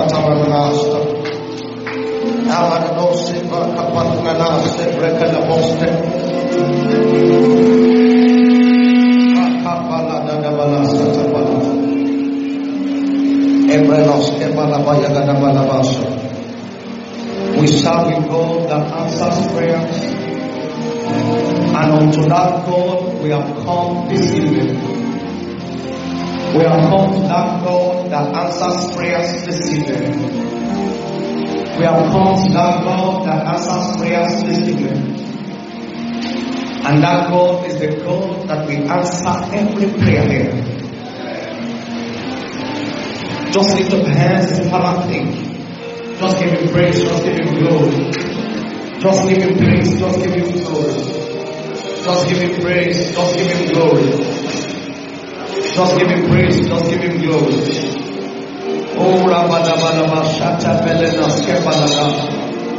We serve a God that answers prayers, and unto that God we have come this evening. We have come to that God that answers prayers this evening. We have come to that God that answers prayers this evening. And that God is the God that will answer every prayer here. Just lift up your hands and Father, think. Just give him praise, just give him glory. Just give him praise, just give him glory. Just give him praise, just give him glory. Just give him praise, just give him glory. Oh, Rabadabadaba, Shata Belena, Skepalada.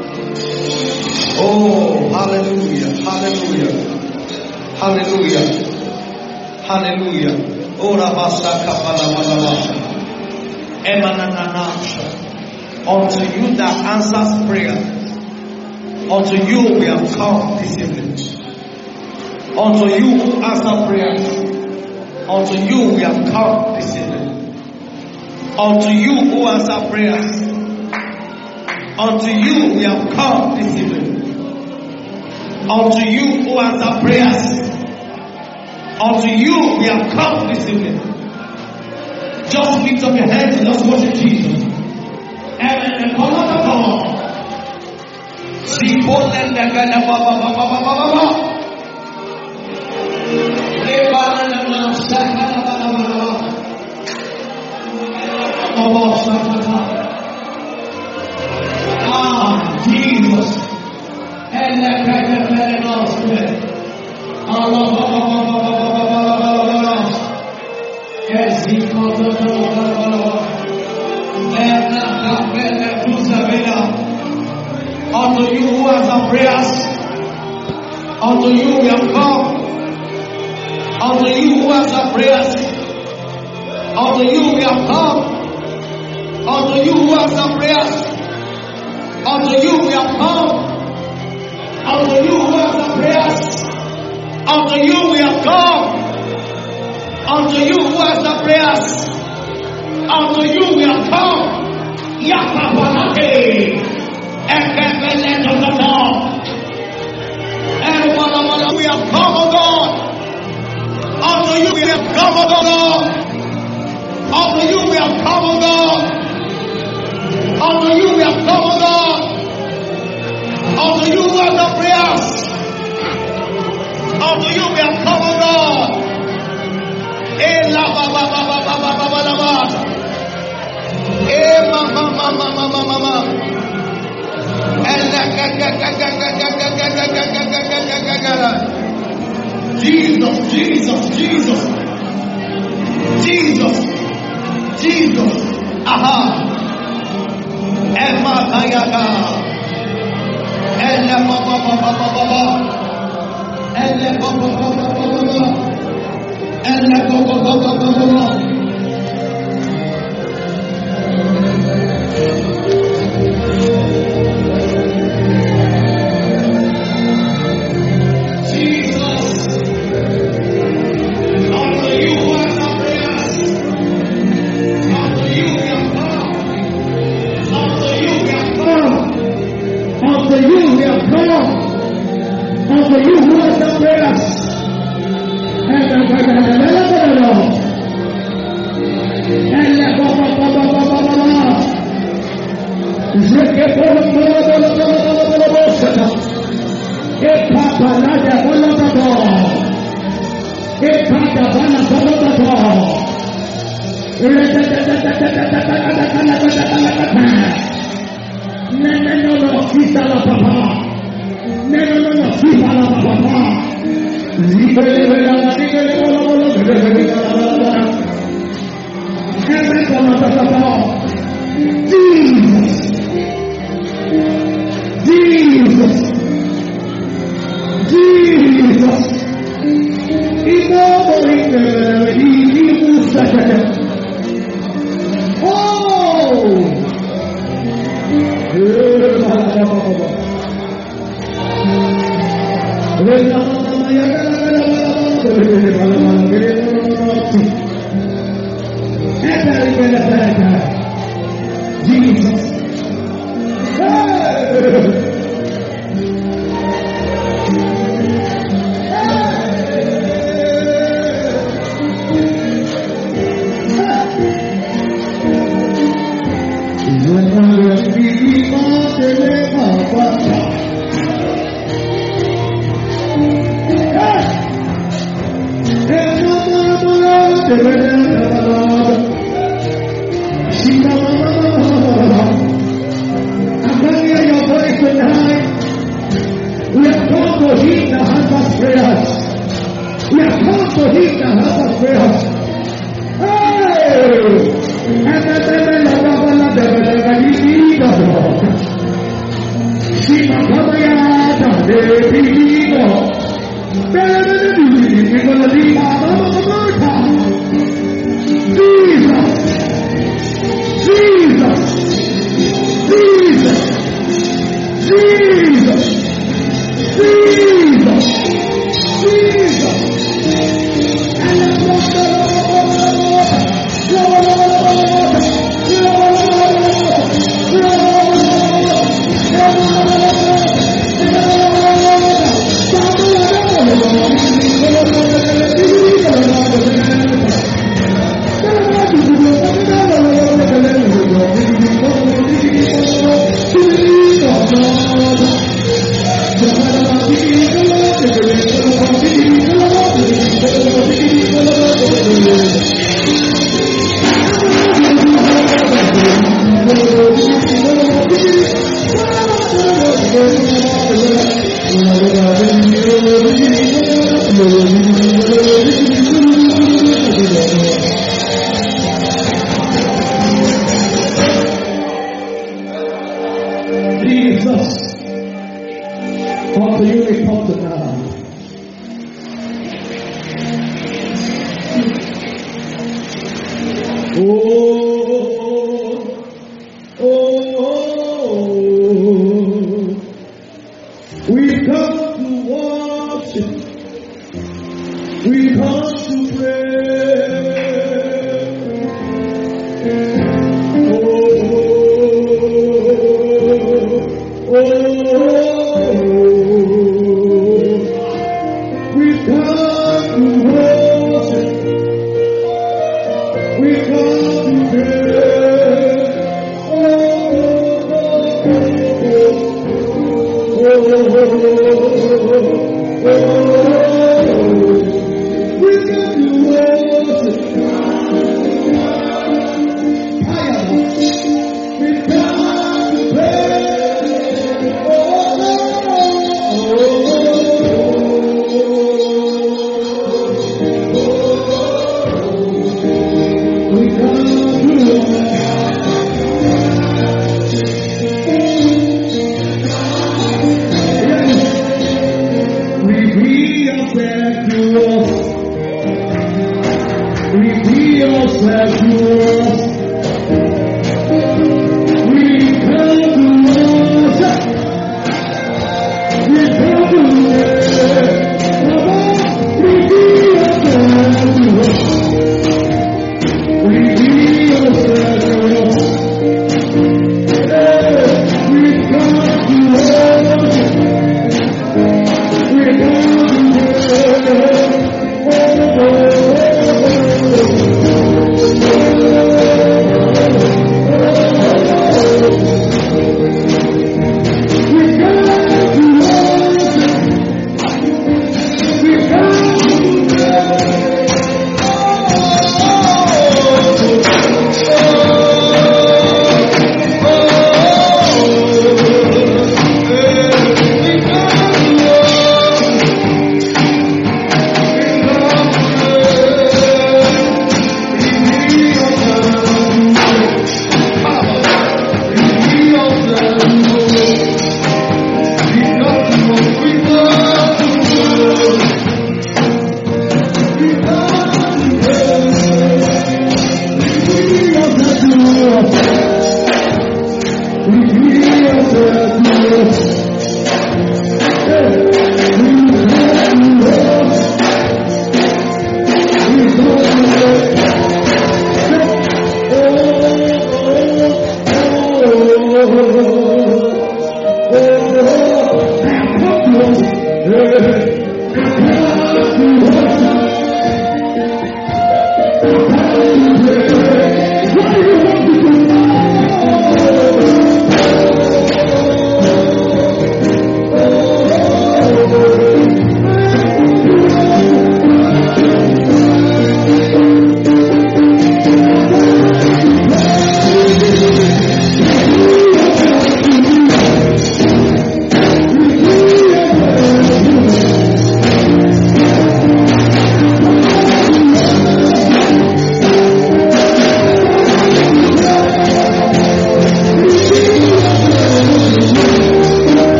Oh, hallelujah, hallelujah, hallelujah, hallelujah. Oh, Rabasa Kapalabadaba. Emanananasha. Unto you that answers prayer, unto you we have come this evening. Unto you who answer prayers, unto you we have come this evening. Unto you who answer prayers, unto you we have come this evening. Unto you who answer prayers, unto you we have come this evening. Just lift up your hands and just worship Jesus. And come on the God. Jesus. And unto you who answer prayers, unto you we have come. Unto you who answer prayers, unto you we have come. Unto you who answer prayers, unto you we have come. Unto you who answer prayers, unto you we have come. Unto you who answer prayers, unto you we have come. Yakapalake. And we have come, O God. Unto you we have come, O God. Unto you we have come, O God. Unto you we have come, O God. Unto you who answer prayers. Unto you we have come, O God. Jesus, Jesus, Jesus, Jesus, Jesus, aha, Emma Kayaga, Elle Baba, Elle Baba. Unto you who answer prayers,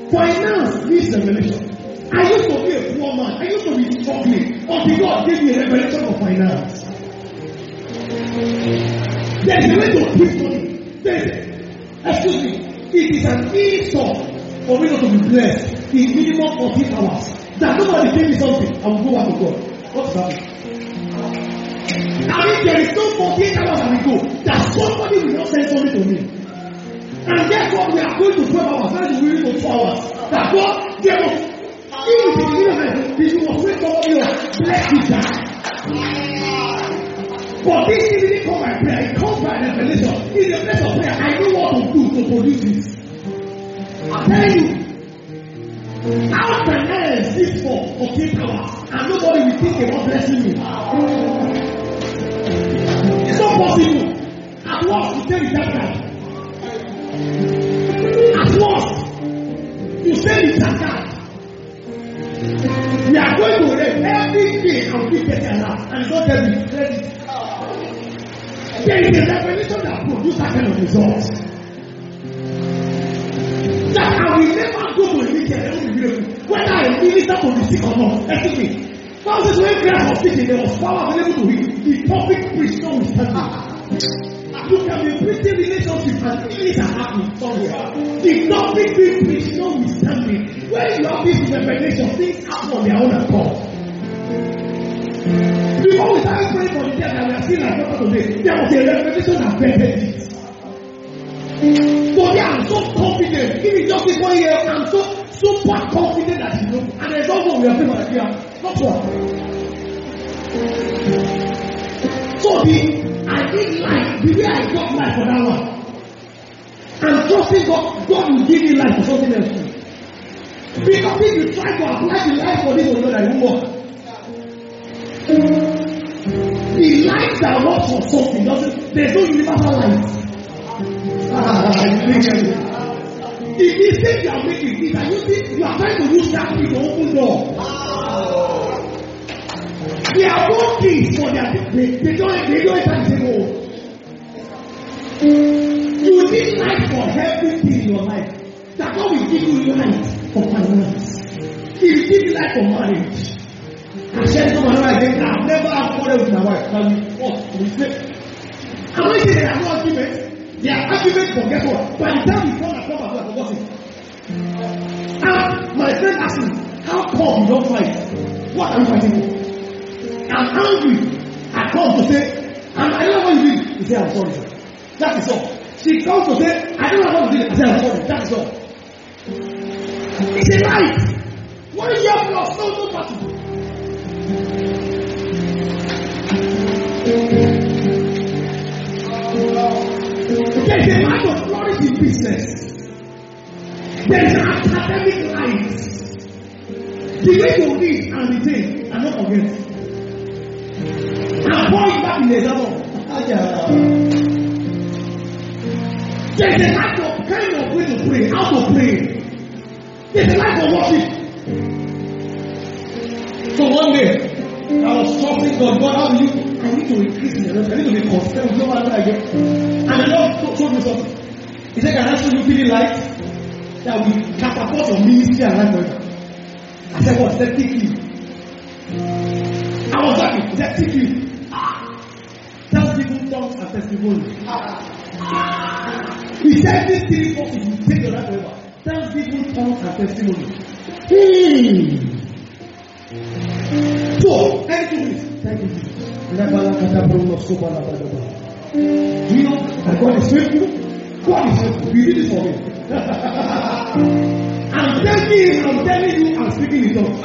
Finance needs revelation. I used to be a poor man. I used to be struggling until God gave me a revelation of finance. There is a way to keep money. Excuse me. It is an insult for me not to be blessed in minimum 14 hours. That nobody gave me something, I will go back to God. What's happening? I mean, there is no 48 hours I will go. That somebody will not send something to me. And guess what? We are going to 12 hours. That is really to 2 hours. That God gave us. If you must wait for you, bless you down. But this didn't come by prayer, it comes by revelation. In the place of prayer, I know what to do to produce this. I'm telling you, how can I exist for 14 hours and nobody will think about blessing me? It's not possible. At once, you stay with that guy. At once, you stay with that guy. We are going to raise every day and we get a lot and it's not every credit. There is a revelation that produces that kind of results. That I will never go to a meeting and whether I minister to the sick or not. Excuse me. Thousands when Christ was speaking, there was power available to him. The topic preached on his temple. You can be preaching relationship and things are happening somewhere. The topic being preached on his temple. When you have this revelation, things happen on their own accord. Before we started praying for the dead that we are still like today, there was a revelation that bettered it. So yeah, I'm so confident. Even just this 1 year, I'm so super confident that you know. And there's also we are praying for the dead. Not one. So I need life the way I got life for that one. I'm trusting God will give me life for something else too. Because if you try to apply the life for this one, that won't work. The life that works for something there's no universal life. The mistake you are making is that you are trying to use that key to open door. They are working for their they don't enter the same hole. You need life for everything in your life. That God will give you life for finance. He will give you life for marriage. I said to my wife, I've never had quarrel with my wife. Now we say, I'm not saying there are no arguments. There are arguments for guess what? By the time we come and come back, I forgot it. And my friend asked me, how come you don't fight? What are you fighting for? I'm angry. I come to say, and I don't know what you did. He said, I'm sorry, sir. That is all. She comes to say, I don't know what you did. I said, I'm sorry. That is all. It's a lie. What is your loss? No party. There is a life of flourish in business. There is an academic life. The way to live and retain and not forget. I'm going back in the example. There is a life of kind of way to pray, how to pray. There is a life of worship. So one day, I was trusting God. God, how do you? I need to increase in the rest. I need to be consistent. No matter what I get. And the Lord told me something. He said, can I show you feeling light? That will catapult your ministry and life forever. I said, what? He said, take you. I was happy. He said, take you. Tell people tongues and testimony. He said, these three forces will take your life forever. Tell people tongues and testimony. So, thank you, Jesus. Thank you, Jesus. Do you know that God is faithful? God is faithful. You did it for me. I'm telling you, I'm speaking in tongues.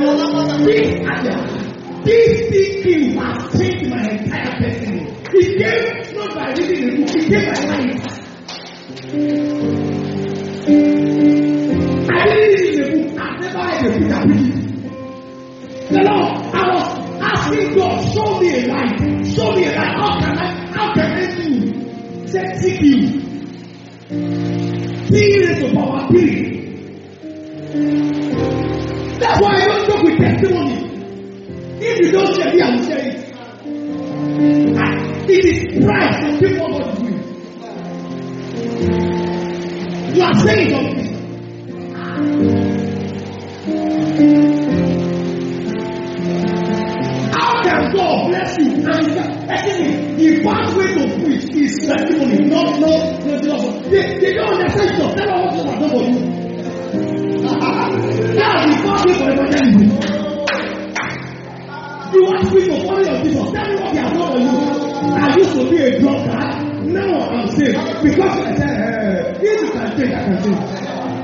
This thinking has changed my entire destiny. It came not by reading the book, it came by life. I didn't read the book, I've never read the book, I read it. The Lord, I was asking God, show me a light. Show me a light. How can I do? Say, seek you. Period to power, period. That's why I don't talk with testimony. If you don't share me, I will share it. It is pride to people what to do. You are saying something. used to be a drunkard. Now I'm saved. Because I said, if you can change, I can change.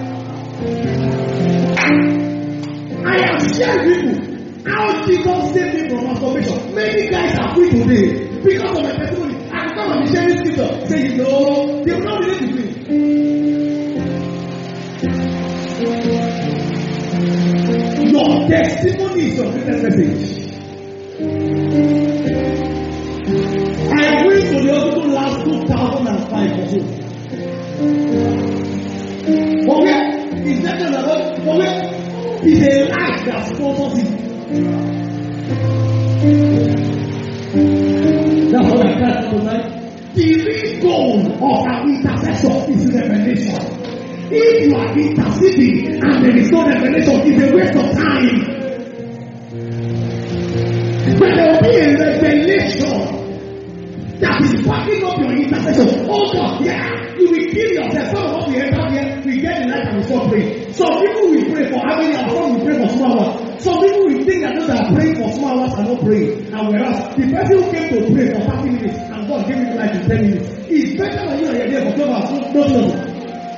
I have shared people how Jesus saved me from masturbation. Many guys are free today because of my testimony. I come and be sharing scripture. Say, they will not relate to me. Your testimony is your greatest message. I went to the hospital last 2005 or so. Okay, is that another? Okay, it's a life that sponsors it. That's what I tried tonight. The real goal of an intercessor is revelation. If you are interceding and there is no revelation, it's a waste of time. But there will be a revelation that is backing up your intercession. Oh God, yeah, you will kill yourself. Some of us we enter here, we get in life and we stop praying. Some people will pray for how many hours? Some will pray for small hours. Some people will think that those that are praying for small hours are not praying. And whereas the person who came to pray for 30 minutes and God gave him life in 10 minutes, it's better than you are here for 12 hours. No.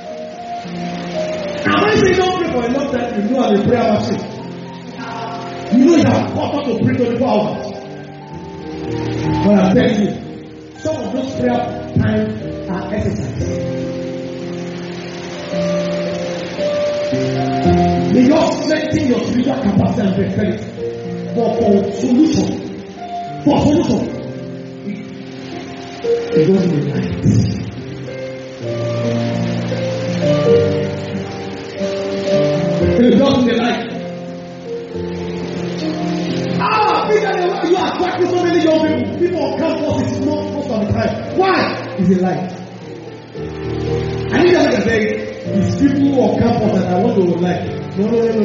And when you don't pray for a long time, you know how the prayer machine. You know you are important to pray 24 hours. But I'm telling you, some of those prayer times are exercise. May God strengthen your spiritual capacity and dexterity. But for solution, it doesn't be right. It doesn't be right. You are attracting so many young people. People on campus is not most of the time. Why? It's a lie. I need to say, it's people on campus that I want to like. No.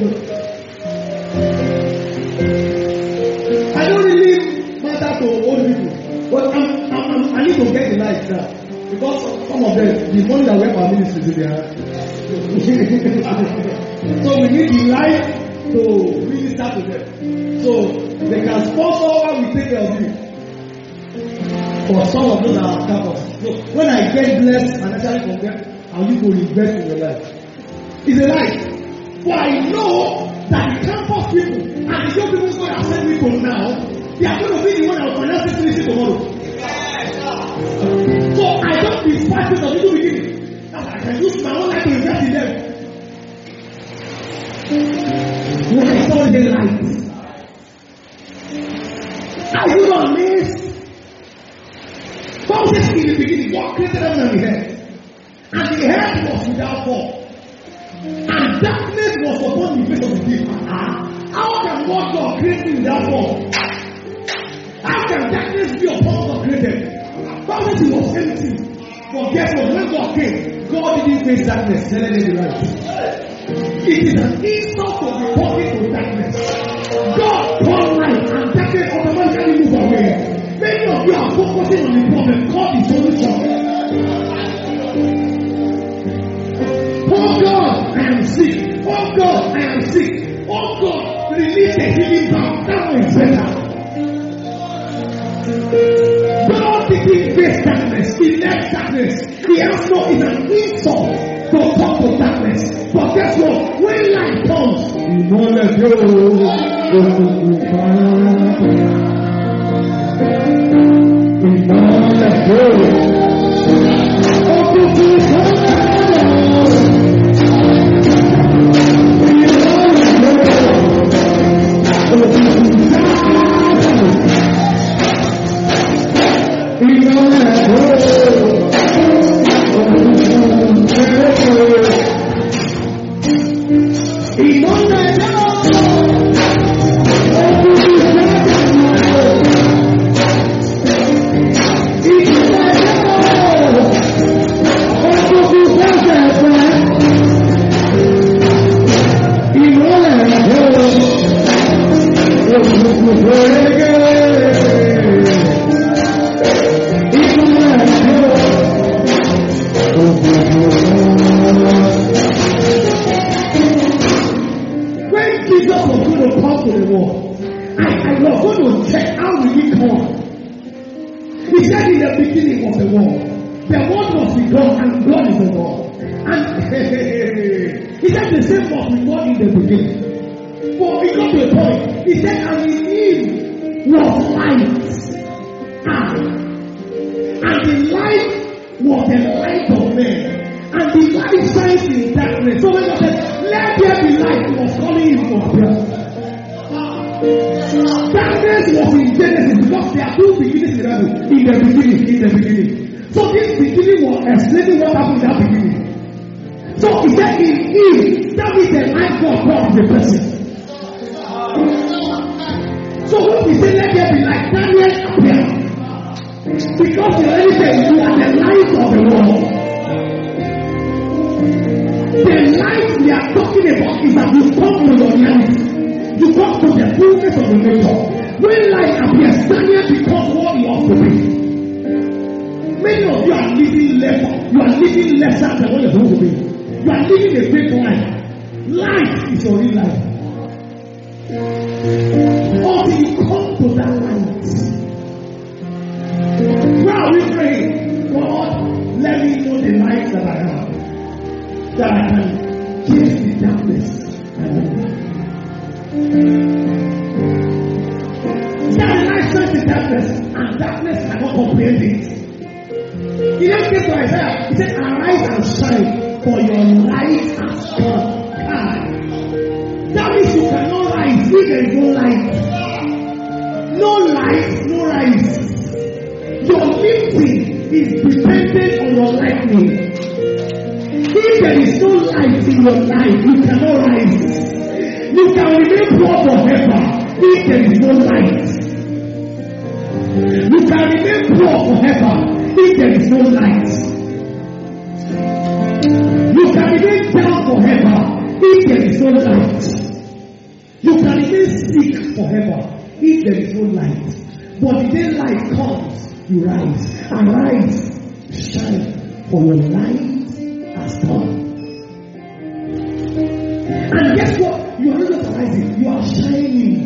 I don't really matter to old people, but I need to get the light now. Because some of them, the money that we have our ministry to their so we need the light to minister to them. So they can sponsor while we take care of you. For some of those that are campus. So when I get blessed and actually from them, how you go invest in your life? It's a lie. But I know that the campus people and the young people who are sending me now, they are going to be the one that will finance this ministry tomorrow. So I don't despise it of the beginning. That I can use my own life to invest in them. When I saw the light, are you not amazed? God says in the beginning, God created heaven and the earth. And the earth was without form. And darkness was upon the face of the deep. How can God create you without form? How can darkness be upon God created? God says it was empty. But guess what? When God came, God didn't face darkness. Let it be right. It is an insult to be walking to darkness. God called light and darkness automatically move away. Many of you are focusing on the problem. God is solution. Oh God, I am sick. Oh God, I am sick. Oh God, release the healing power. That one is better. God didn't face darkness. He left darkness. He has no, it's an insult to talk to darkness. But guess what? When light comes, you know let He said in the beginning was the Word. The Word was with God, and God is the Word. And he said the same was with God in the beginning. But he got to a point. He said, and in him was light. And the light was the light of men. And the light shines in darkness. So when God said, let there be light, he was calling him for prayer. Darkness was in Genesis because there are two beginnings in the Bible. In the beginning. So this beginning was explaining what happened in that beginning. So he said in him, that is the light God brought to the person. So when we say let there be light, Daniel appeared. Because he already said you are the light of the world. The light we are talking about is that you come to your light. You come to the fullness of the nature. When light appears, Daniel becomes what you ought to be. Many of you are living lesser. You are living lesser than what you're supposed to be. You are living a fake life. Life is your real life. Until you come to that light. Where are we praying? God, let me know the light that I have. That I can change the darkness. That light shines the darkness, and darkness cannot comprehend it. He then came to Isaiah. He said, arise and shine, for your light has come. That means you cannot rise if there is no light. No light, no rise. Your lifting is dependent on your lightning. If there is no light in your life, you cannot rise. You can remain poor forever if there is no light. You can remain poor forever if there is no light. You can remain down forever if there is no light. You can remain sick forever if there is no light. But the day light comes, you rise. Arise, shine, for your light has come. And guess what? You are not just rising, you are shining.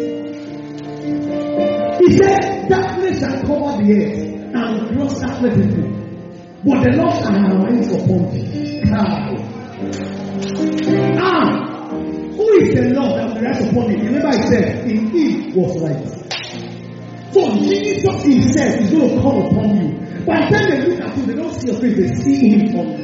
He said, darkness shall cover the earth and gross darkness into. But the Lord shall arise upon thee. Who is the Lord that will rise upon thee? Remember I said, in him was light. So Jesus himself is going to come upon you. By the time they look at you, they don't see your face, they see him from you.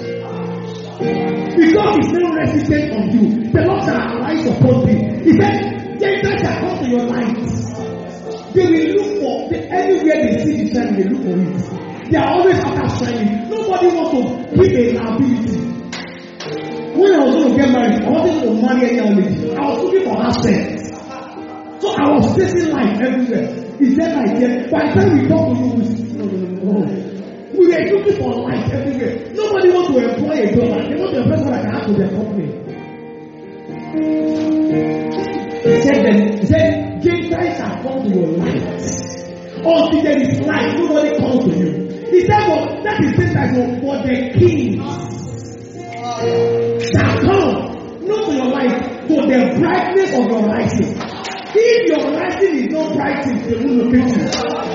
Because he's not resident on you, the Lord shall arise upon thee. He said, Gentiles shall come to your light. They will look for anywhere they see the shine, they look for it. They are always after shining. Nobody wants to give a liability. When I was going to get married, I wasn't going to marry any other lady. I was looking for her sex. So I was chasing light everywhere. Is there light here? By the time we talk to you, no. We were looking for light everywhere. Nobody wants to employ a girl. They want to employ someone that can add to their company. He said, Gentiles shall come to your light. Until there is light, nobody comes to you. He said, well, that is Gentiles for the kings shall come, not to your light, to the brightness of your rising. If your rising is not bright, they will locate you.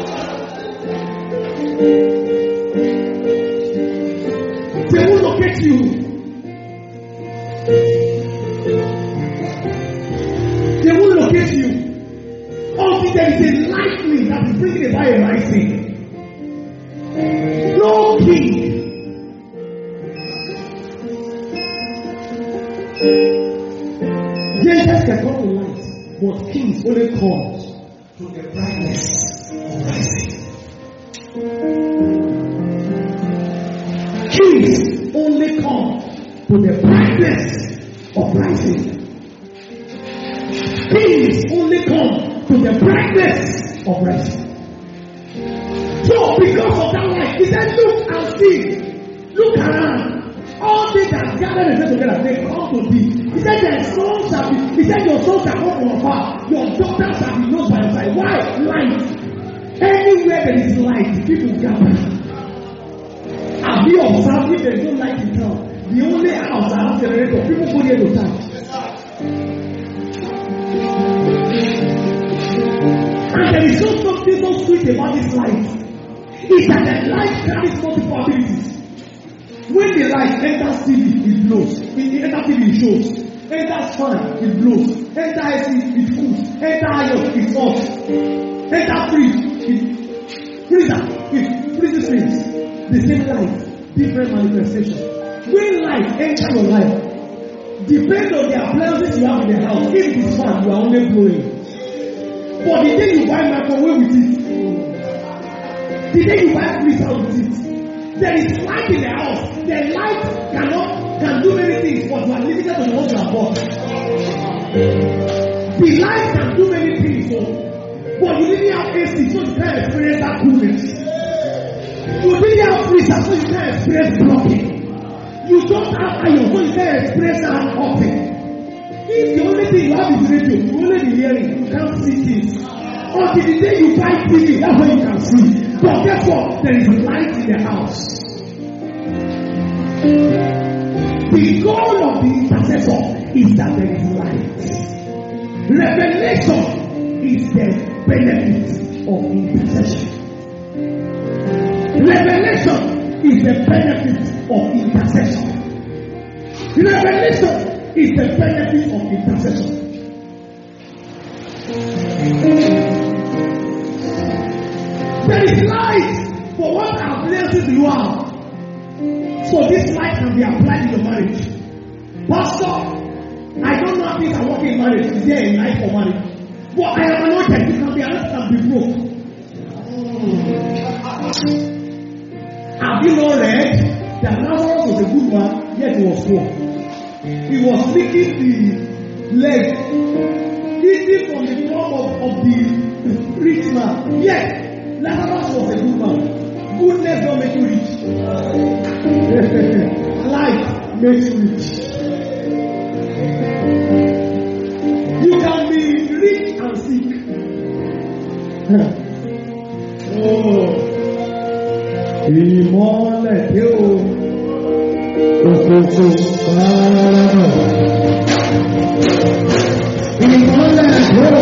They will locate you. They will locate you. Until there is a lightning that is bringing about a rising. No king. Gentiles can come to light, but kings only come to the brightness of rising. Kings only come to the brightness of rising. Kings only come to the brightness of rising. So because of that light, he said, look and see. Look around. All they that gather themselves together, they come to thee. He said, their sons shall be, he said, your sons shall come from afar. Your daughters shall be known by your side. Why? Light. Anywhere there is light, people gather. Have you observed if there is no light in town? The only house that has generator, people go there to touch. And there is something so sweet about this light. is that the light carries multiple abilities. When the light enters TV, it blows. It enters TV, it shows. Enters fan, it blows. Enter AC, it cools. Enter iron, it hot. Enter fridge, it freezer, it freezes things. The same light, different manifestation. When light enters your life, depends on the appliances you have in the house. If it is fan, you are only blowing. But the day you buy microwave with it, the day you buy freezer with it, there is light in the house. The light can do many things, but you are limited to the ones you have bought. The light can do many things, but you didn't have AC, so you can't experience that coolness. You didn't have freezer, so you can't experience blocking. You don't have iron, so you can't experience that hopping. If the only thing you have is radio, you only be hearing, you can't see things. Until the day you buy TV, that's when you can see. But guess what? There is light in the house. The goal of the intercessor is that there is light. Revelation is the benefit of intercession. Revelation is the benefit of intercession. Revelation is the benefit of intercession. There is light for what appliances you have. So this light can be applied in your marriage. Pastor, I don't know if things are working in marriage. Is there a light for marriage? But I am anointed. You can be anointed and be broke. Have you not read that Lazarus was a good man, yet he was poor? He was licking the leg, eating from the form of the rich man. Yet Lazarus was a good man. Goodness don't make you rich. Life makes you rich. You can be rich and sick. Ìmọ́lẹ̀ dé o, òkòkò bàrà. Ìmọ́lẹ̀ dé o,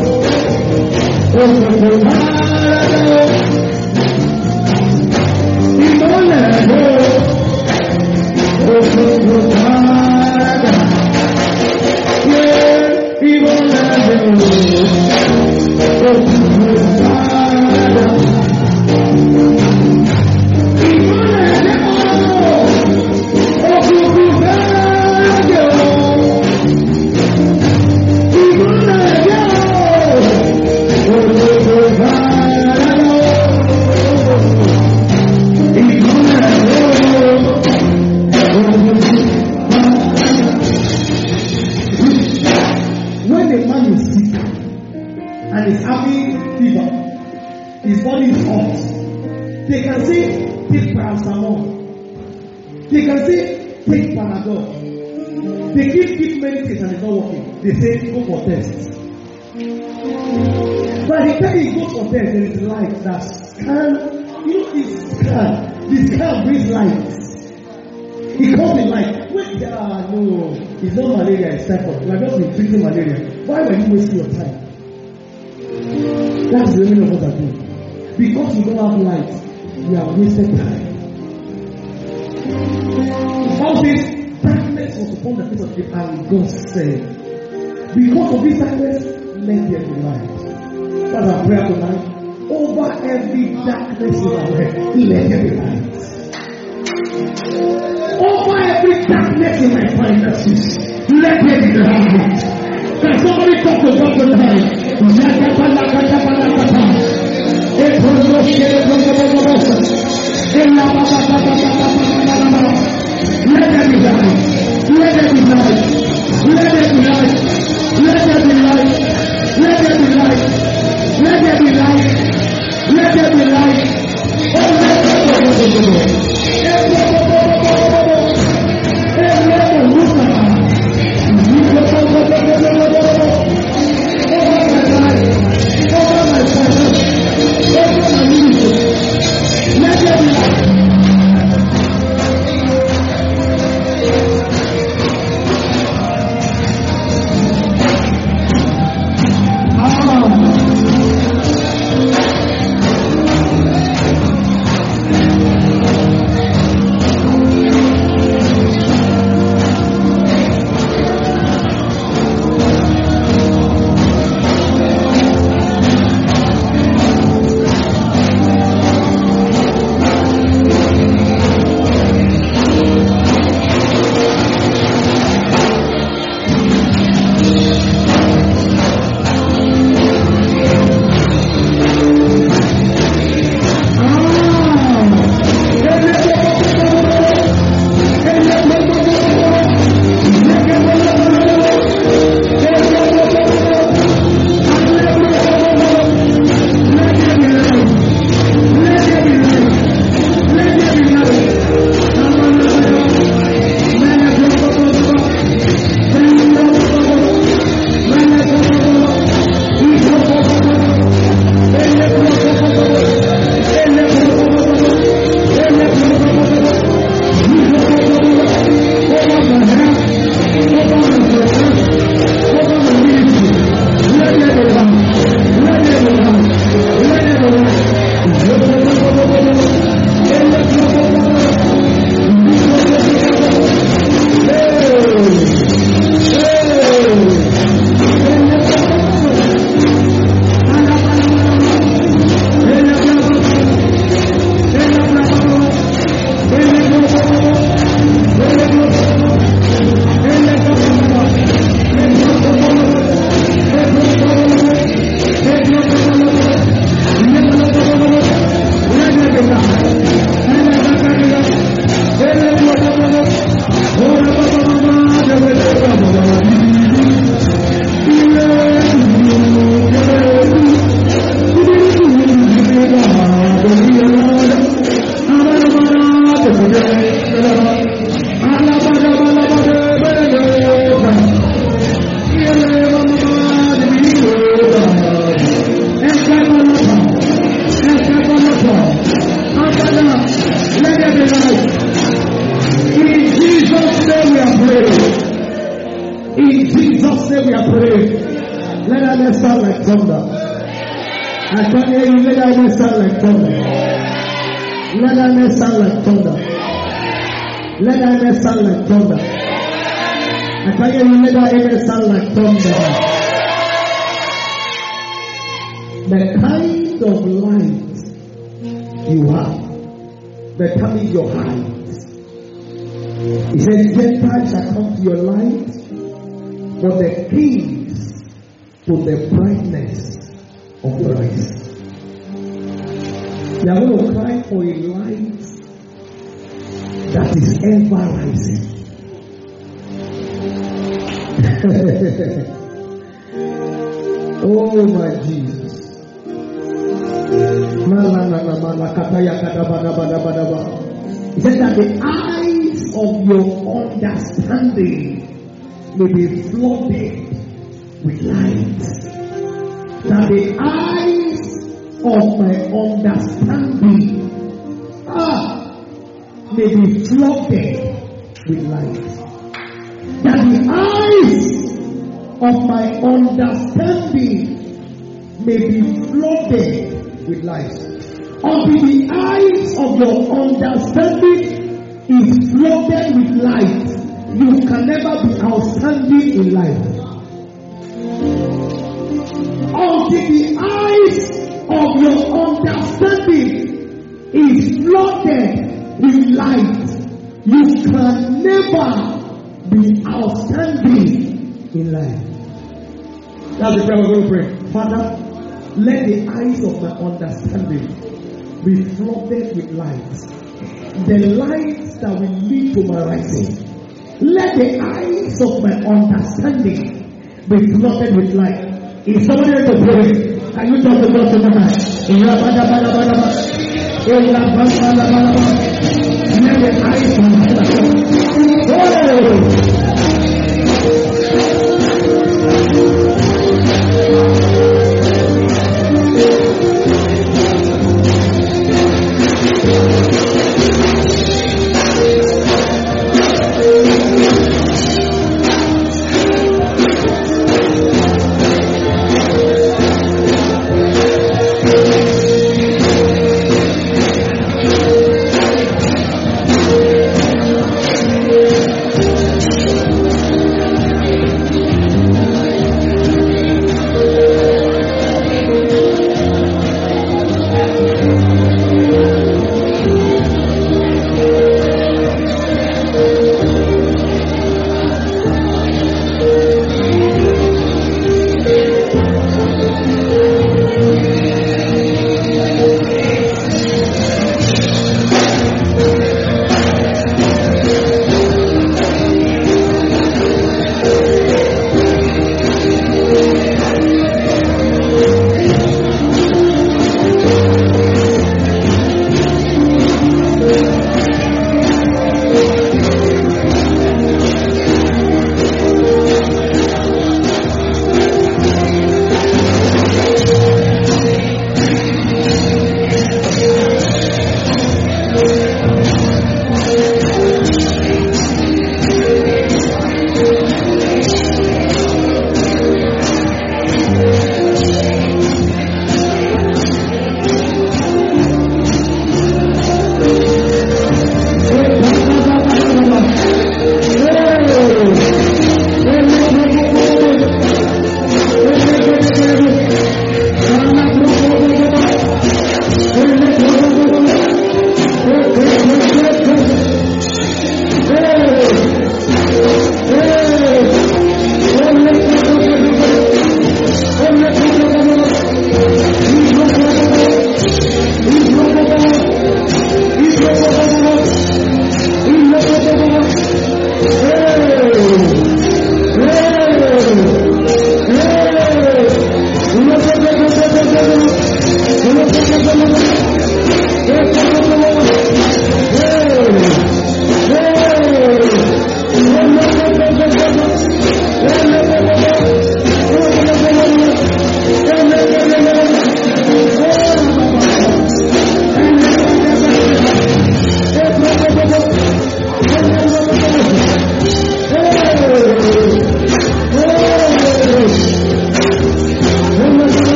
òkòkò bàrà. Ìmọ́lẹ̀ dé o, òkòkò bàrà. Ìmọ́lẹ̀ dé o, òkòkò bàrà. They can say, take paracetamol. They can say, take Panadol. They give many things and it's not working. They say, go for tests. But the time you go for tests, there is light that scan. You know, it's scan. The scan brings light. It comes in light. Wait, no, it's not malaria, it's typhoid. You are just been treating malaria. Why were you wasting your time? That's the meaning of what I do. Because you don't have light, you have wasted time. All this darkness was upon the face of the earth, and God said, because of this darkness, let there be light. That's our prayer tonight. Over every darkness in our head, let there be light. Over every darkness in my finances, let there be light. Can somebody talk to God tonight? Let there be light. Let there be light. Let there be light. Let there be light. Let there be light. Let there be light. Let there be light. Let there be light. Jesus' name we are praying. Let our name sound like thunder. I can hear you. Let our name sound like thunder. Let our name sound like thunder. Let our name sound like thunder. I can hear you. Let our name sound like thunder. The kind of light you have determines your height. He said, Gentiles shall come to your light, but the kings to the brightness of the rising. They are going to cry for a light that is ever rising. Oh my Jesus. He said that the eyes of your understanding may be flooded with light. That the eyes of my understanding may be flooded with light. That the eyes of my understanding may be flooded with light. Until the eyes of your understanding is flooded with light, you can never be outstanding in life. Until the eyes of your understanding is flooded with light, you can never be outstanding in life. That's the prayer we're going to pray. Father, let the eyes of my understanding be flooded with light. The light that will lead to my rising. Let the eyes of my understanding be flooded with light. Is somebody ready to pray? Can you talk to God tonight? Let the eyes of my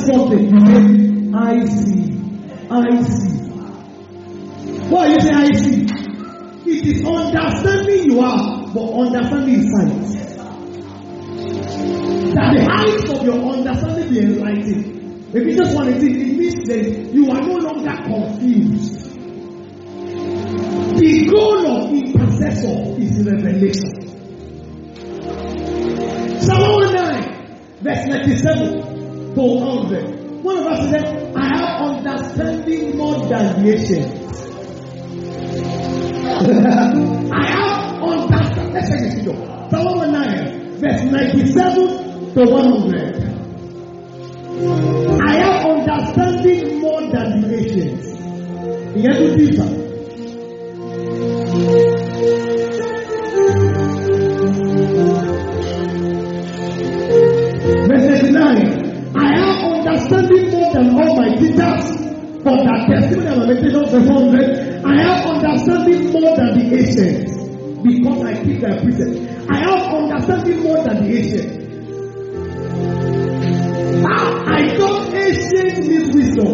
something, you say, I see. I see. What you say, I see? It is understanding you are, but understanding is sight. That the eyes of your understanding be enlightened. If you just want to think, it means that you are no longer confused. The goal of intercessor is revelation. Psalm 109, verse 97 to 100. One of us said, I have understanding more than the ancients. I have understanding. Let's take it to Psalm 109, verse 97 to 100. I have understanding more than the ancients. You get to this one. Verse 99. I have understanding more than all my teachers. From that testimony and meditation of 100. I have understanding more than the ancients. Because I keep their precepts. I have understanding more than the ancients. I thought ancients need wisdom.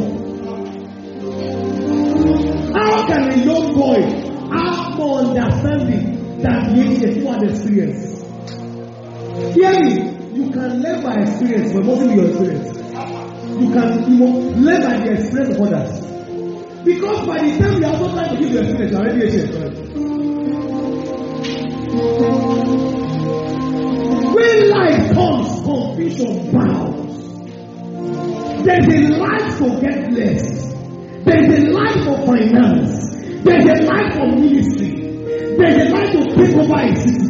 How can a young boy have more understanding than the ancients who had experience? Hear me. You can learn by experience, but mostly your experience. You can learn by the experience of others. Because by the time you are also trying to give your experience, you are already ancient. When life comes, confusion bounds. There is a life to get blessed. There is a life for finance. There is a life for ministry. There is a life to take over a city.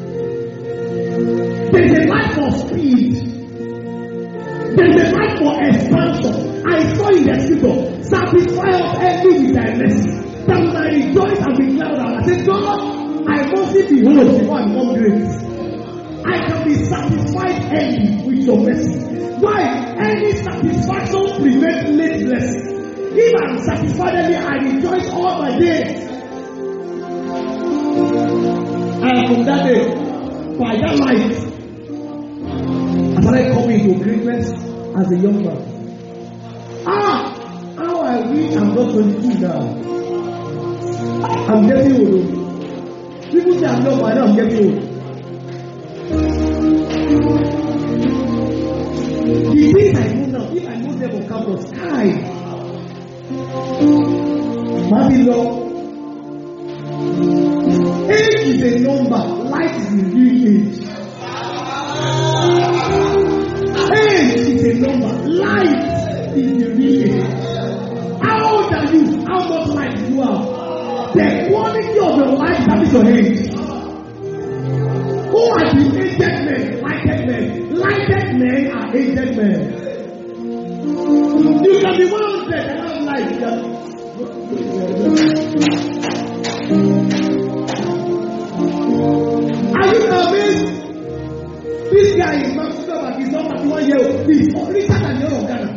There is a life for speed. There is a life for expansion. I saw in the scripture, satisfy us early with thy mercy, that when I rejoice and be glad. I said, God, I must be whole before I become great. I can be satisfied early with your mercy. Why? Any satisfaction prevents late blessing. If I am satisfied early, I rejoice all my days. And from that day, by that light, I started coming to greatness as a young man. How I wish I'm not 22 now. I'm getting old. People say I'm young, but I know I'm getting old. The things I know now, if I know them on campus, Mabilo, age is a number, life is the real age. Age is a number, life is the real age. How old are you? How much life do you have? The quality of your life is your age. Who are the aged men? Lighted men. Lighted men are aged men. You can be 100 and have life. Are you amazed? This guy is not he's not 31 years old. He's richer than the of Ghana.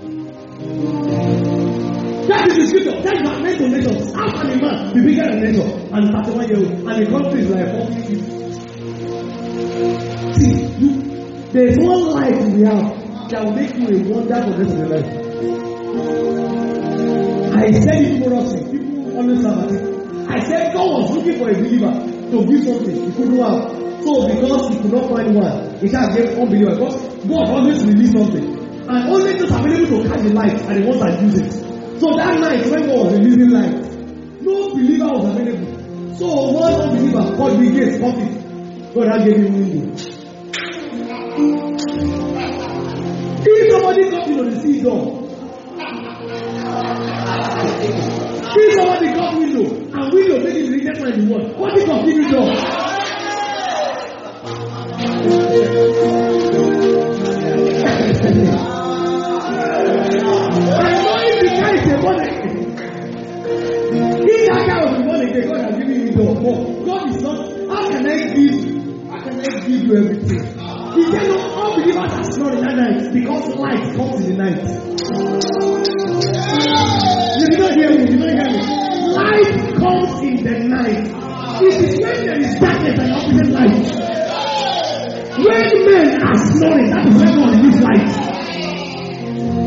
That is the scripture. That is our nation nations. How can a man be bigger than nation and 31 years old? And the country is like 40 years. See, there is one life we have that will make you a wonder for the rest of your life. I said it more often. People always have it. I said God was looking for a believer to give something. He couldn't have. So because he could not find one, he just gave unbeliever. Because God always released something. And only those available to catch the light are the ones that use it. So that night when God was releasing light, no believer was available. So one unbeliever called the gates, caught it. God had gave him window. If somebody comes into the sea door, if somebody comes window, and window make it reject when you want, what is your giving door? I know if the guy is a born again. If that guy was born again, God has given you door. But God is not. How can I give you everything? He said, no, all believers are small in that night because light comes in the night. You did not hear me. Light comes in the night. It is when there is darkness and opposite light. When men are snoring, that is when God releases light.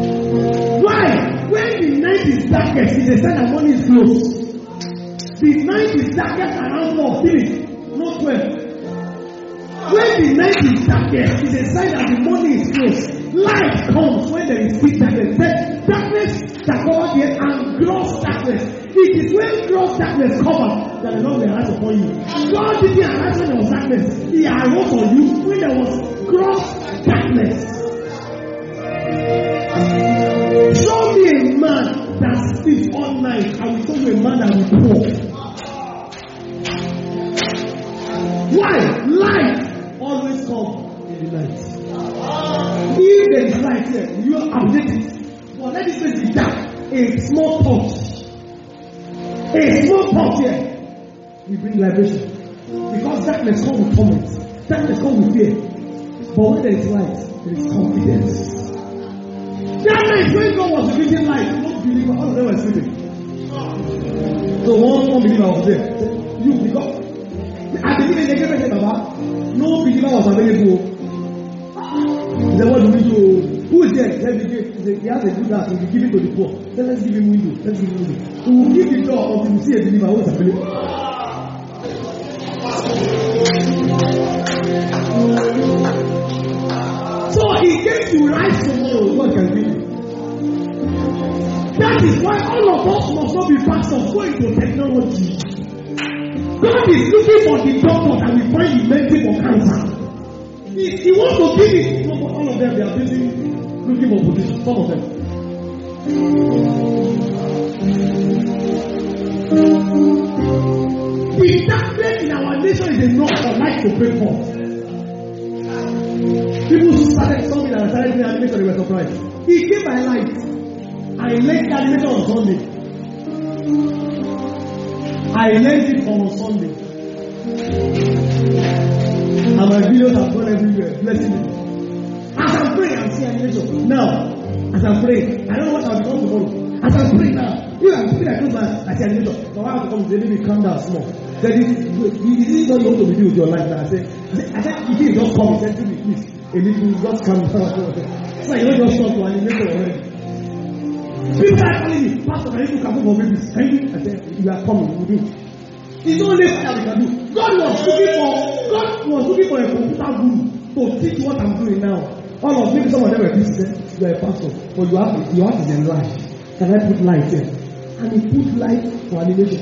darkest, it's a sign that money is close. The night is darkest around 4, finish, not 12. When the night is darkest, it's a sign that the money is close. Light comes when there is thick darkness. Darkness that covers the earth and gross darkness. It is when gross darkness covers that the Lord will arise upon you. God didn't arise when there was darkness. He arose on you when there was gross darkness. Show me a man that sleeps all night. I will show you a man that will poor. Why? Light always comes in the night. If there is light here, you are updated. But let this place be dark. A small touch. A small touch here will bring liberation. Because darkness comes with torment. Darkness comes with fear. But when there is light, there is confidence. That night when God was revealing light, no believer, all of them were sleeping. So one believer was there. You, because I believe in the game, Baba. No believer was available. Then what do we do? Who is there? Let me give. He has a good heart. We will give it to the poor. Then let's give him window. Let's give him window. We will give the door until we see a believer who is available. So he came to rise tomorrow. God can give you. That is why all of us must not be pastors going to technology. God is looking for the doctor that will find the medicine for cancer. He wants to give it. No, but all of them, they are busy looking for position. Some of them. The darkness in our nation is enough for light to break forth. People who started something and started doing animation, they were surprised. He came by light. I learned the animation on Sunday. I learned it on Sunday. And my videos have gone everywhere, blessing me. As I'm praying, I'm seeing animation. Now, as I'm praying, I don't know what I'll become tomorrow. As I'm praying now, you are praying, I close my eyes, I see animation. But when I have to come, they let me calm down small. Then this is what you want to do with your life now. I said, if you just come, he said to me, please, a little, just calm down. So you don't just talk to animation already. People are telling me, Pastor, can you come for babies? Can you? I said, you are coming, we will do. It's only that we can do. God was looking for a computer guru to teach what I'm doing now. All of maybe some of them were Christians, you are a pastor, but you have to enlarge. Can I put light here? And he put light for animation.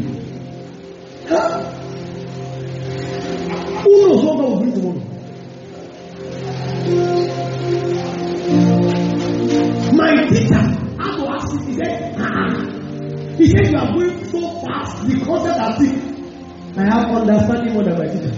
Who knows what God will bring tomorrow? My teacher, I to ask him, he said, you are going so fast, the concept are thick. I have understanding more than my teacher.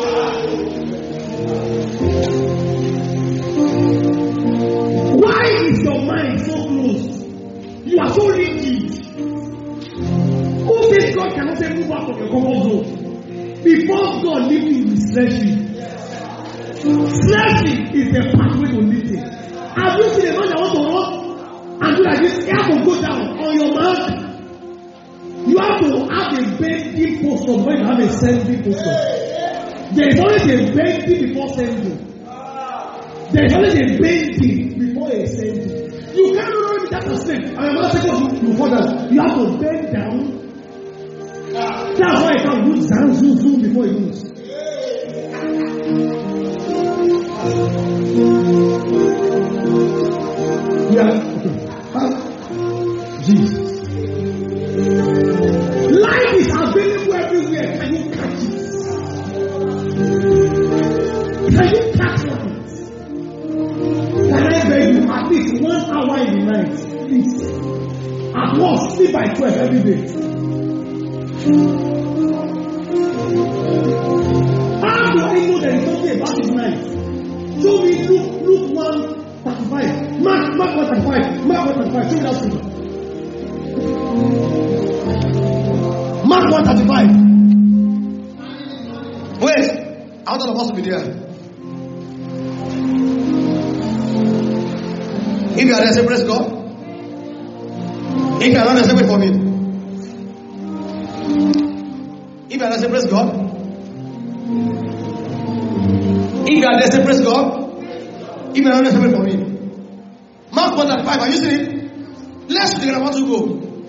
Why is your mind so closed? You are so rigid. Who says God cannot say move out of your comfort zone? Before God leaves you with stretching. Stretching is the pathway to lifting. Have you seen a man that wants to run and do like this? You have to go down on your mark. You have to have a bending posture when you have a sending posture. There is always a bending before sending. There is always a bending before a sending. You can't run with that mistake. And I'm not saying you fall down. You have to bend down. That's why you can't do zoom before it moves. Yeah. Jesus. Life is available everywhere. Can you catch it? Can you catch it? Can I beg you at least 1 hour in the night? Please. At once, sleep by 12 every day. How do I know there is something about this night? Show me Luke 1:35. Mark 1:35. Mark 1:35. Show me that scripture. Mark 1:35. Wait, I want all of us to be there. If you are there, say praise God. If you are not there, say wait for me. If you are there, say praise God. If you are there, say praise God. If you are not there, say wait for me. Mark 1:35. Are you seeing it? Let's figure out how to go.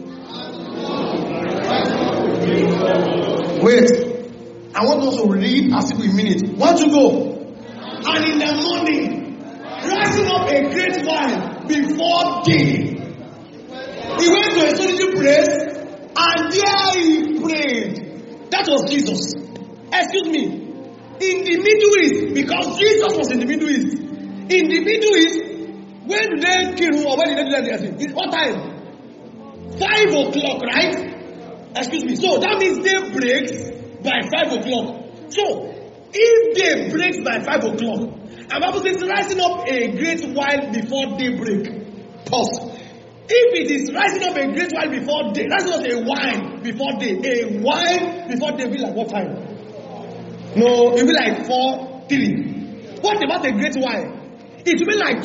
Wait. I want us to read as if we mean it. 1, 2, go. And in the morning, rising up a great while before day, he went to a solitary place, and there he prayed. That was Jesus. Excuse me. In the Middle East, because Jesus was in the Middle East. In the Middle East, when did they kill or when did they do that? What time? 5 o'clock, right? Excuse me. So that means day breaks by 5 o'clock. So if day breaks by 5 o'clock, and Bible says rising up a great while before daybreak. Pause. If it is rising up a great while before day, rising up a while before day, a while before day will be like what time? No, it will be like 4:03. What about a great while? It will be like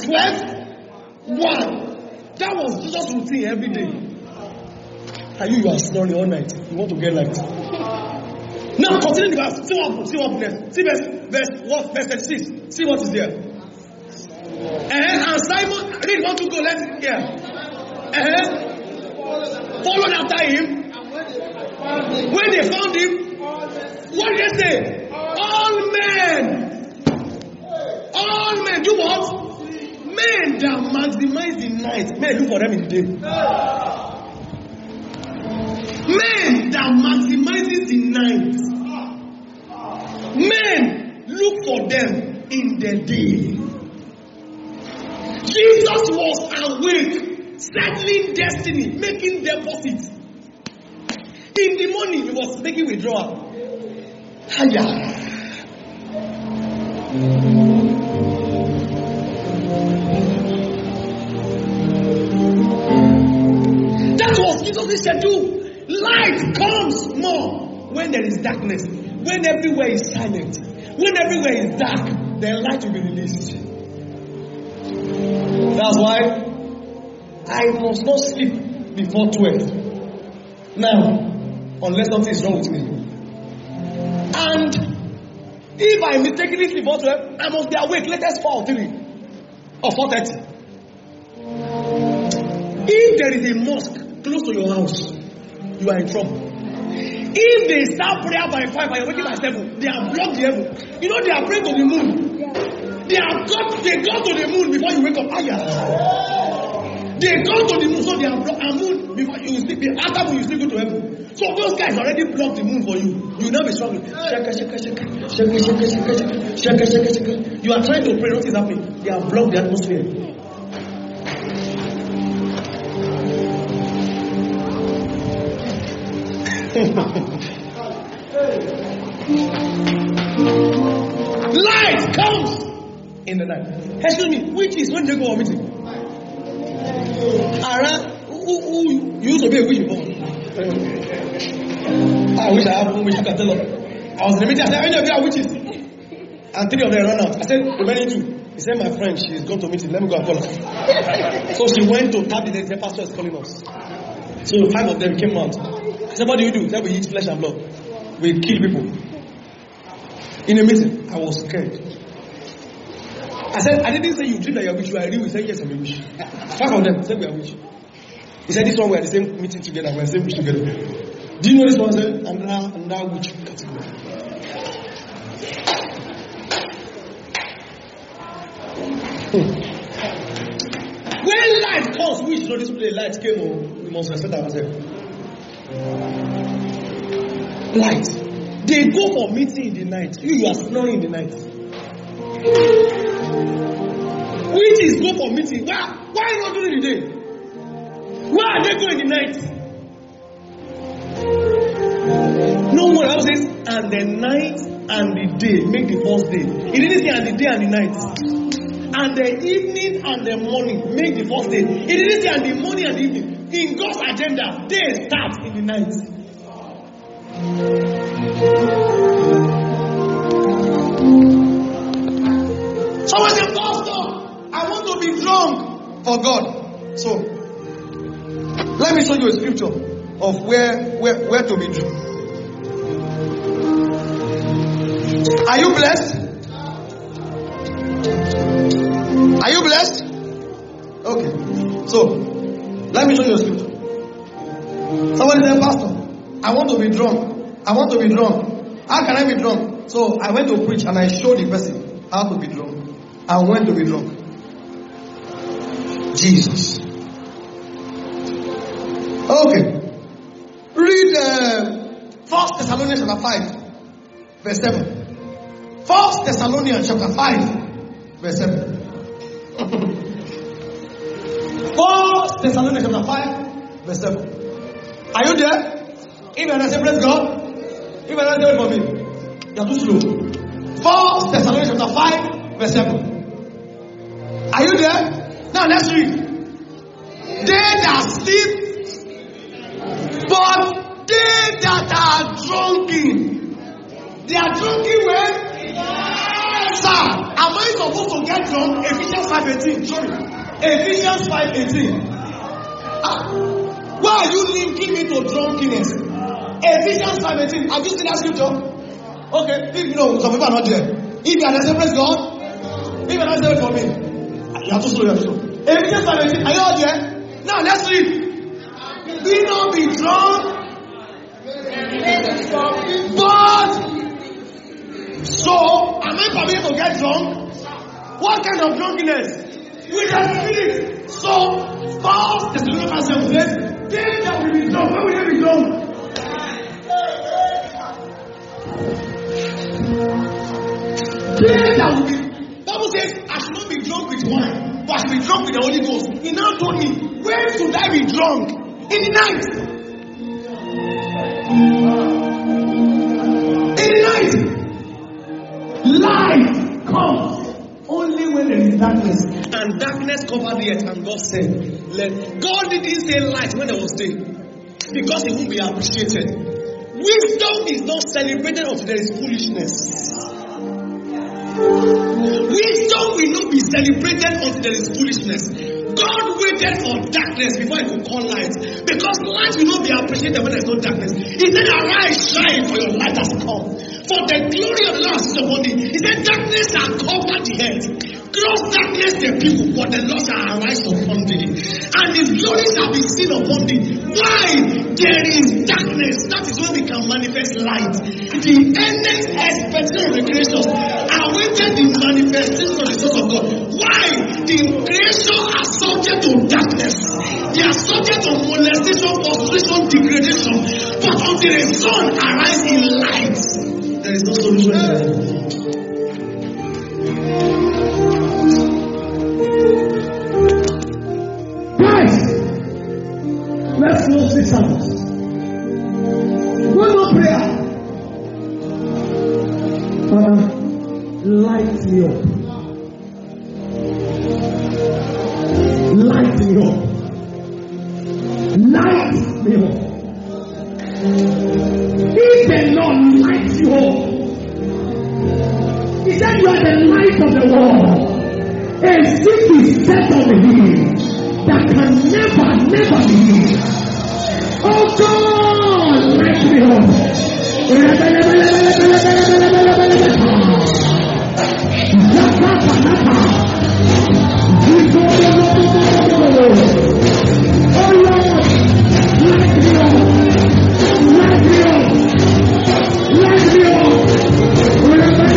12:01. That was Jesus' routine every day. And you are snoring all night. You want to get light. Now continue the verse. See what next. See verse 36. See what is there. And Simon, read 1 to go. Let's hear. Followed after him. When they found him, what did they say? All men do what? Men that maximize the night. Men look for them in the day. Men that maximizes the night. Men look for them in the day. Jesus was awake, settling destiny, making deposits. In the morning, he was making withdrawal. Higher. That was Jesus' schedule. Light comes more when there is darkness. When everywhere is silent. When everywhere is dark, then light will be released. That's why I must not sleep before 12. Now, unless something is wrong with me. And if I mistakenly sleep before 12, I must be awake latest 4 or 3 or 4:30. If there is a mosque close to your house, you are in trouble. If they start prayer by 5 and you're waking by 7, they have blocked the heaven. You know they are praying to the moon. They go to the moon before you wake up. They go to the moon, so they have blocked a moon before you sleep. After you sleep, go to heaven. So those guys already blocked the moon for you. You will not be struggling. Shaka. You are trying to pray, what is happening? They have blocked the atmosphere. Light comes in the night. Excuse me, which is when they go on meeting? Who used to be a witch before? I wish I had one witch. I can tell them. I was in the meeting. I said, "Any of you are witches?" And 3 of them ran out. I said, "Remaining 2." He said, "My friend, she's gone to meeting. Let me go and call her." So she went to tap the pastor is calling us. So 5 of them came out. I said, "What do you do?" He said, "We eat flesh and blood. We kill people." In a meeting, I was scared. I said, "I didn't say you dream that you are witch. You are real." He said, "Yes, I'm a witch." 5 of them said, "We are witch." He said, "This one we are the same meeting together. We are the same witch together." Do you know this one? I said, another witch category. When light comes, which you know this place light came, we must respect ourselves. Light. They go for meeting in the night. You are snoring in the night. Witches go for meeting. Why not during the day? Why are they going in the night? No more. How says, and the night and the day make the first day. It didn't say and the day and the night. And the evening and the morning make the first day. It didn't say and the morning and the evening. In God's agenda, day starts in the night. Someone said, "Pastor, I want to be drunk for God." So, let me show you a scripture of where to be drunk. Are you blessed? Are you blessed? Okay. So, let me show you a scripture. Somebody said, "Pastor, I want to be drunk I want to be drunk. How can I be drunk? So I went to preach and I showed the person how to be drunk. I went to be drunk. Jesus. Okay. Read 1 Thessalonians chapter 5, verse 7. 1 Thessalonians chapter 5, verse 7. 1 Thessalonians chapter 5, verse 7. Are you there? If you are not saying praise God, if you are not saying for me, you are too slow. 1 Thessalonians chapter 5, verse 7. Are you there? Now let's read. They that sleep, but they that are drunken. They are drunken when? Sir, am I supposed to get drunk? Ephesians 5:18. Sorry. Ephesians 5:18. Why are you linking me to drunkenness? Ephesians 5:18. Have you seen that scripture? Okay, if you know, some people are not there. If you are the praise God, if you are not there for me, you have to slow, you have to slow. Ephesians 5:18. Are you all there? Now let's read. Be not be drunk, but so am I permitted to get drunk? What kind of drunkenness? With the spirit. So 1 Thessalonians 7 says, they that will be drunk. When will they be drunk? They that will be. Bible says, I should not be drunk with wine, but I should be drunk with the Holy Ghost. He now told me, when should I be drunk? In the night. In the night. Light comes only when there is darkness. And darkness covered the earth, and God said, God didn't say light when there was day, because it won't be appreciated. Wisdom is not celebrated until there is foolishness. Wisdom will not be celebrated until there is foolishness. God waited for darkness before he could call light, because light will not be appreciated when there is no darkness. He said, arise, shine, for your light has come. For the glory of the Lord is upon thee. He said, darkness shall cover the earth. Gross darkness the people, but the Lord shall arise upon thee. And his glory shall be seen upon thee. Why? There is darkness. That is when we can manifest light. The endless expectation of the creation awaited the manifestation of the Son of God. Why? The creation are subject to darkness. They are subject to molestation, frustration, degradation. But until the sun arise in light, there is no solution to it. Guys, let's close this service. One more prayer. Father, light me up. Light me up. Light me up. If the Lord lights you up, he said you are the light of the world. A city set on the hill that can never be hid. Oh God, light me up. Oh Lord, light me up. Light me up. Light me up.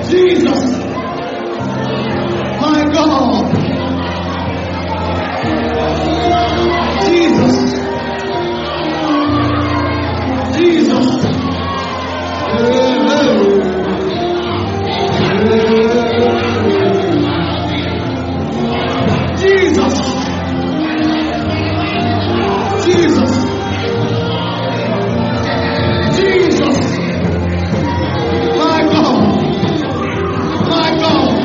Jesus. My God. Jesus. Jesus. Jesus. Jesus. Jesus. My God. My God.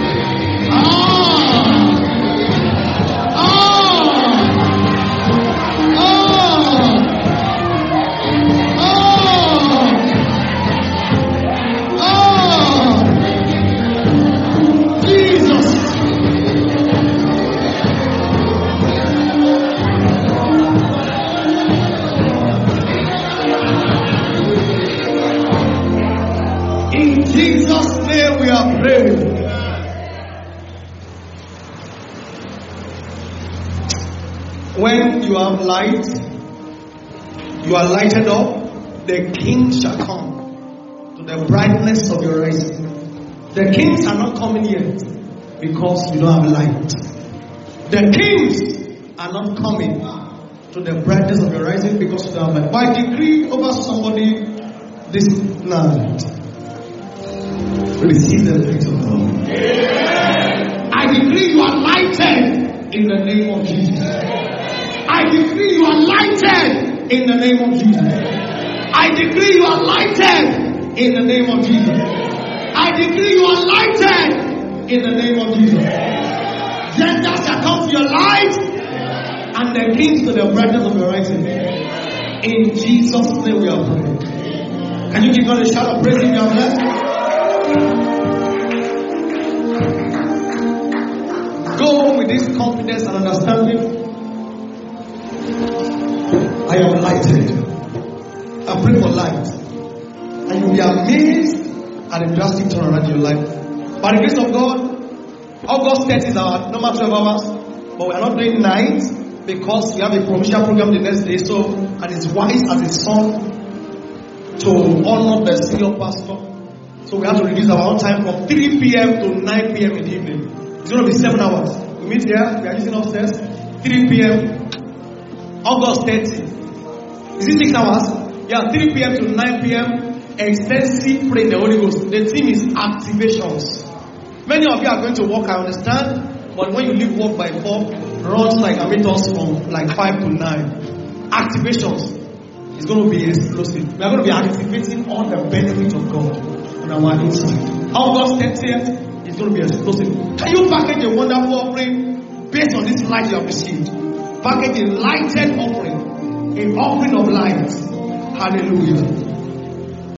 In Jesus' name we are praying. When you have light, you are lighted up, the king shall come to the brightness of your rising. The kings are not coming yet because you don't have light. The kings are not coming to the brightness of your rising because you don't have light. By decree over somebody this night, receive the light of God. I decree you are lighted in the name of Jesus. I decree you are lighted in the name of Jesus. I decree you are lighted in the name of Jesus. I decree you are lighted in the name of Jesus. Gentiles shall come to your light, and the kings to the brightness of your rising. In Jesus' name we are praying. Can you give God a shout of praise in your blessed? Go home with this confidence and understanding. I am lighted. I pray for light. And you'll be amazed at the drastic turnaround in your life. By the grace of God, August 30 is our normal 12 hours. But we are not doing night because we have a provincial program the next day. So, and it's wise as a son to honor the senior pastor. So we have to reduce our own time from 3 p.m. to 9 p.m. in the evening. It's going to be 7 hours. We meet here, we are using upstairs, 3 p.m. August 30. Is it 6 hours? Yeah, 3 p.m. to 9 p.m. Extensive prayer in the Holy Ghost. The theme is activations. Many of you are going to work, I understand. But when you leave work by 4, runs like a meet us from like 5 to 9. Activations is going to be explosive. We are going to be activating all the benefits of God on our inside. August 30th is going to be explosive. Can you package a wonderful offering based on this light you have received? Package a lighted offering, an offering of light. Hallelujah.